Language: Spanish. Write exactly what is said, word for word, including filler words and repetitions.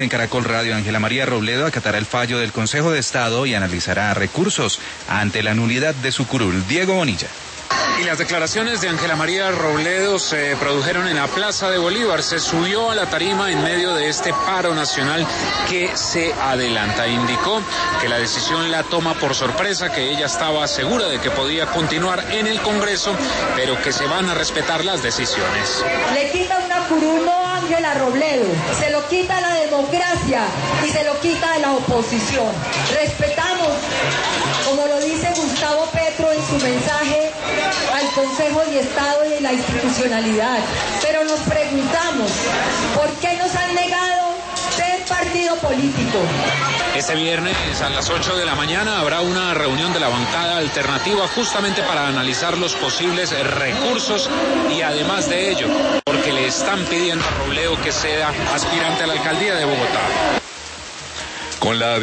En Caracol Radio, Ángela María Robledo acatará el fallo del Consejo de Estado y analizará recursos ante la nulidad de su curul. Diego Bonilla. Y las declaraciones de Ángela María Robledo se produjeron en la Plaza de Bolívar. Se subió a la tarima en medio de este paro nacional que se adelanta. Indicó que la decisión la toma por sorpresa, que ella estaba segura de que podía continuar en el Congreso, pero que se van a respetar las decisiones. Le quita una curul a Ángela Robledo, se lo quita la democracia y se lo quita a la oposición. Respetamos, como lo dice Gustavo Petro en su mensaje al Consejo de Estado y la institucionalidad, pero nos preguntamos, ¿por qué nos han negado ser partido político? Este viernes a las ocho de la mañana habrá una reunión de la bancada alternativa justamente para analizar los posibles recursos y además de ello, porque le están pidiendo a Robledo que sea aspirante a la alcaldía de Bogotá. Con la